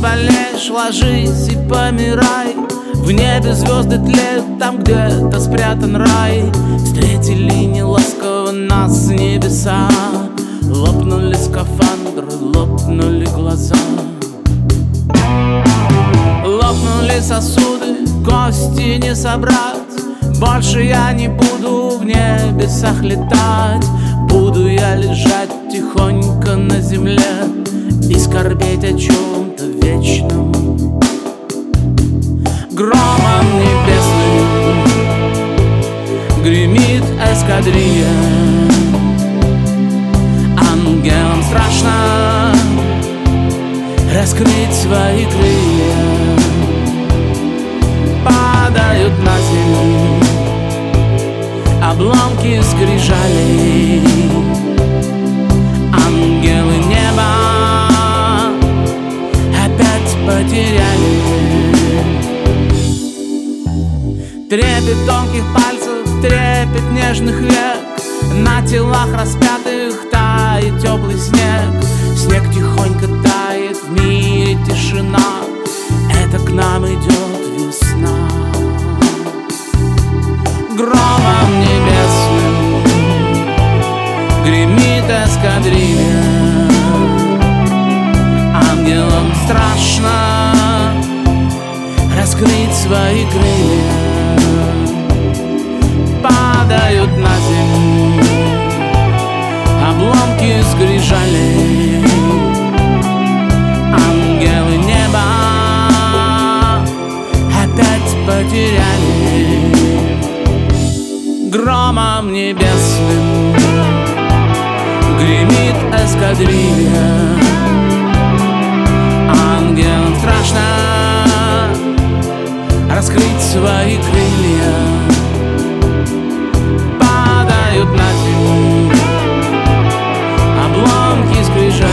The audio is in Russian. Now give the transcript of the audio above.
болеешь, ложись и помирай. В небе звезды тлеют, там где-то спрятан рай. Встретили неласково нас небеса. Лопнули скафандры, лопнули глаза. Лопнули сосуды, кости не собрать. Больше я не буду в небесах летать. Буду я лежать тихонько на земле и скорбеть о чем-то вечном. Громом небесным гремит эскадрилья. Ангелам страшно раскрыть свои крылья. Падают на землю обломки скрижалей. Ангелы неба опять потеряли. Трепет тонких пальцев, трепет нежных век. На телах распятых тает теплый снег. Снег тихонько тает, в мире тишина. Это к нам идет весна. Громом небесным гремит эскадрилья. Ангелам страшно раскрыть свои крылья. Падают на землю обломки скрижалей. Ангелы неба опять потеряли. Громом небесным гремит эскадрилья. Ангелам страшно раскрыть свои крылья. Падают на землю обломки скрижалей.